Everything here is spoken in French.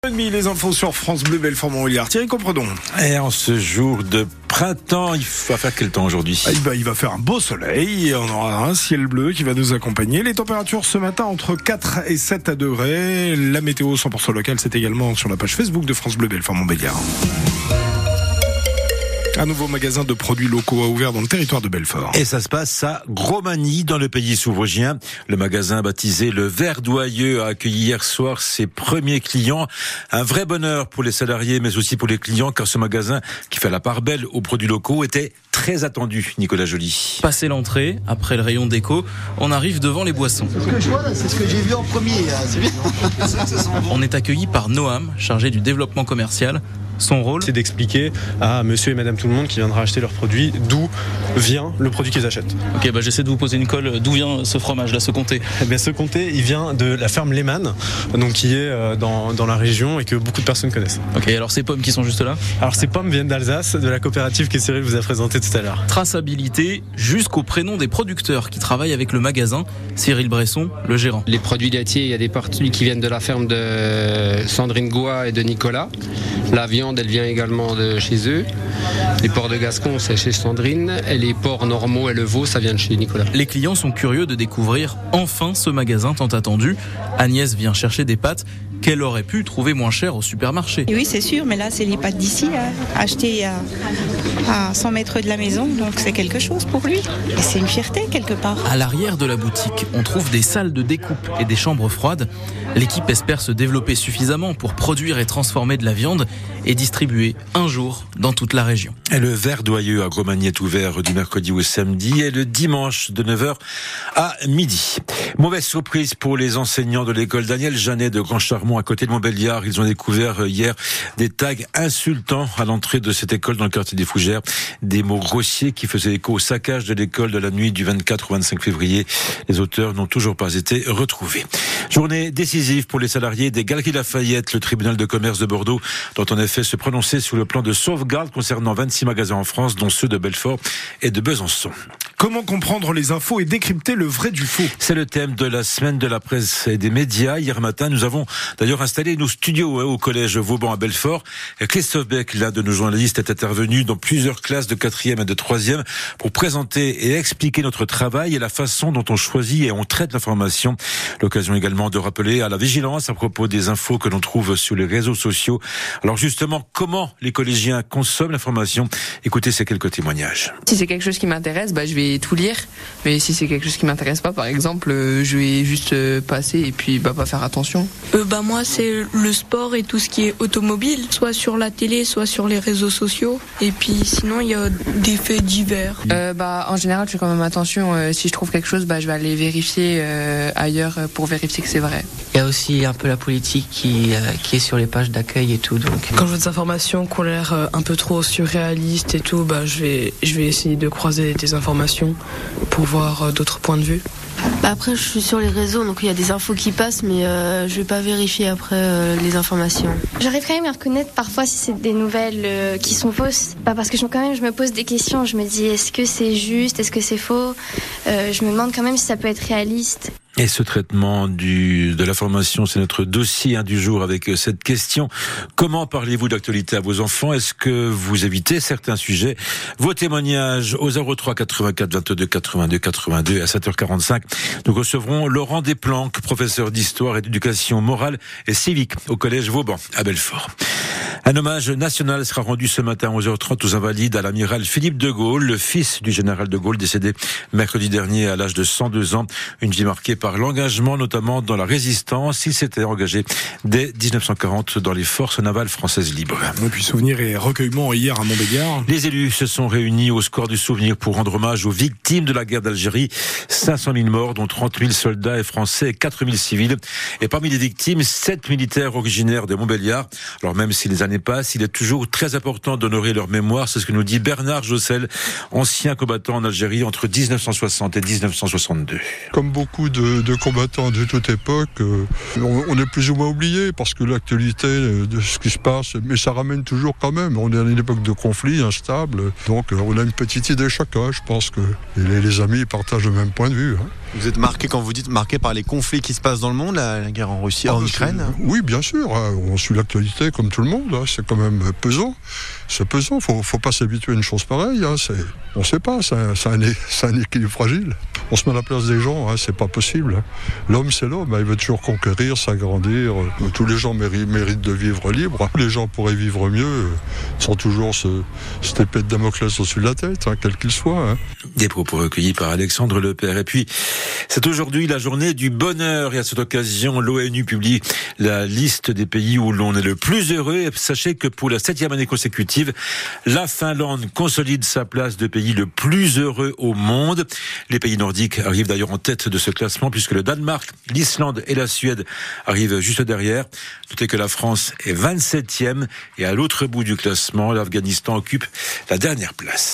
Les infos sur France Bleu Belfort-Montbéliard. Thierry Compredon. Et en ce jour de printemps, il va faire quel temps aujourd'hui ? Il va faire un beau soleil et on aura un ciel bleu qui va nous accompagner. Les températures ce matin entre 4 et 7 degrés. La météo 100% locale, c'est également sur la page Facebook de France Bleu Belfort-Montbéliard. Un nouveau magasin de produits locaux a ouvert dans le territoire de Belfort. Et ça se passe à Gromagny, dans le pays souvraugien. Le magasin baptisé Le Verdoyeux a accueilli hier soir ses premiers clients. Un vrai bonheur pour les salariés, mais aussi pour les clients, car ce magasin, qui fait la part belle aux produits locaux, était très attendu. Nicolas Joly. Passé l'entrée, après le rayon déco, on arrive devant les boissons. C'est ce que je vois là, c'est ce que j'ai vu en premier. C'est bien. On est accueilli par Noam, chargé du développement commercial. Son rôle, c'est d'expliquer à monsieur et madame tout le monde qui viendra acheter leurs produits d'où vient le produit qu'ils achètent. Ok, j'essaie de vous poser une colle. D'où vient ce fromage là, ce comté ? Ce comté, il vient de la ferme Lehmann, donc qui est dans la région et que beaucoup de personnes connaissent. Ok, alors ces pommes qui sont juste là ? Alors ces pommes viennent d'Alsace, de la coopérative que Cyril vous a présentée tout à l'heure. Traçabilité jusqu'au prénom des producteurs qui travaillent avec le magasin. Cyril Bresson, le gérant. Les produits laitiers, il y a des produits qui viennent de la ferme de Sandrine Goua et de Nicolas. La viande, elle vient également de chez eux. Les porcs de Gascon, c'est chez Sandrine. Et les porcs normaux et le veau, ça vient de chez Nicolas. Les clients sont curieux de découvrir enfin ce magasin tant attendu. Agnès vient chercher des pâtes qu'elle aurait pu trouver moins chères au supermarché. Oui, c'est sûr, mais là, c'est les pâtes d'ici, achetées à 100 mètres de la maison, donc c'est quelque chose pour lui. Et c'est une fierté, quelque part. À l'arrière de la boutique, on trouve des salles de découpe et des chambres froides. L'équipe espère se développer suffisamment pour produire et transformer de la viande et distribuer un jour dans toute la région. Et le Verdoyeux à Gromagny est ouvert du mercredi au samedi et le dimanche de 9h à midi. Mauvaise surprise pour les enseignants de l'école Daniel Jeannet de Grand Charmont à côté de Montbéliard. Ils ont découvert hier des tags insultants à l'entrée de cette école dans le quartier des Fougères. Des mots grossiers qui faisaient écho au saccage de l'école de la nuit du 24 au 25 février. Les auteurs n'ont toujours pas été retrouvés. Journée décisive pour les salariés des Galeries Lafayette. Le tribunal de commerce de Bordeaux doit en effet se prononcer sur le plan de sauvegarde concernant 26 magasins en France, dont ceux de Belfort et de Besançon. Comment comprendre les infos et décrypter le vrai du faux ? C'est le thème de la semaine de la presse et des médias. Hier matin, nous avons d'ailleurs installé nos studios au collège Vauban à Belfort. Christophe Beck, l'un de nos journalistes, est intervenu dans plusieurs classes de 4e et de 3e pour présenter et expliquer notre travail et la façon dont on choisit et on traite l'information. L'occasion également de rappeler à la vigilance à propos des infos que l'on trouve sur les réseaux sociaux. Alors justement, comment les collégiens consomment l'information ? Écoutez ces quelques témoignages. Si c'est quelque chose qui m'intéresse, je vais tout lire. Mais si c'est quelque chose qui m'intéresse pas, par exemple, je vais juste passer et puis pas faire attention. Moi, c'est le sport et tout ce qui est automobile, soit sur la télé, soit sur les réseaux sociaux. Et puis sinon, il y a des faits divers. En général, je fais quand même attention. Si je trouve quelque chose, je vais aller vérifier ailleurs pour vérifier que c'est vrai. Il y a aussi un peu la politique qui est sur les pages d'accueil et tout. Donc. Quand je vois des informations qui ont l'air un peu trop surréalistes et tout, je vais essayer de croiser des informations pour voir d'autres points de vue. Après, je suis sur les réseaux, donc il y a des infos qui passent, mais je vais pas vérifier après les informations. J'arrive quand même à reconnaître parfois si c'est des nouvelles qui sont fausses. Parce que je me pose des questions. Je me dis, est-ce que c'est juste, est-ce que c'est faux ? Je me demande quand même si ça peut être réaliste. Et ce traitement de l'information, c'est notre dossier du jour avec cette question. Comment parlez-vous d'actualité à vos enfants ? Est-ce que vous évitez certains sujets ? Vos témoignages au 03 84 22 82 82 à 7h45. Nous recevrons Laurent Desplanques, professeur d'histoire et d'éducation morale et civique au collège Vauban à Belfort. Un hommage national sera rendu ce matin à 11h30 aux Invalides à l'amiral Philippe de Gaulle, le fils du général de Gaulle décédé mercredi dernier à l'âge de 102 ans. Une vie marquée par l'engagement, notamment dans la résistance. Il s'était engagé dès 1940 dans les forces navales françaises libres. Et puis souvenir et recueillement hier à Montbéliard. Les élus se sont réunis au square du souvenir pour rendre hommage aux victimes de la guerre d'Algérie. 500 000 morts, dont 30 000 soldats et français et 4 000 civils. Et parmi les victimes, 7 militaires originaires de Montbéliard. Alors même si les années passe, il est toujours très important d'honorer leur mémoire. C'est ce que nous dit Bernard Jossel, ancien combattant en Algérie entre 1960 et 1962. Comme beaucoup de combattants de toute époque, on est plus ou moins oublié parce que l'actualité de ce qui se passe, mais ça ramène toujours quand même. On est à une époque de conflit instable, donc on a une petite idée chacun. Je pense que les amis partagent le même point de vue. Vous êtes marqué, quand vous dites marqué par les conflits qui se passent dans le monde, la guerre en Russie, en Ukraine? Oui, bien sûr. On suit l'actualité comme tout le monde. C'est quand même pesant. C'est pesant. Faut pas s'habituer à une chose pareille. On ne sait pas. C'est un équilibre fragile. On se met à la place des gens. C'est pas possible. L'homme, c'est l'homme. Il veut toujours conquérir, s'agrandir. Tous les gens méritent de vivre libre. Les gens pourraient vivre mieux sans toujours cette épée de Damoclès au-dessus de la tête, quel qu'il soit. Des propos recueillis par Alexandre Lepère. Et puis, c'est aujourd'hui la journée du bonheur et à cette occasion, l'ONU publie la liste des pays où l'on est le plus heureux. Et sachez que pour la 7e année consécutive, la Finlande consolide sa place de pays le plus heureux au monde. Les pays nordiques arrivent d'ailleurs en tête de ce classement puisque le Danemark, l'Islande et la Suède arrivent juste derrière. Notez que la France est 27e et à l'autre bout du classement, l'Afghanistan occupe la dernière place.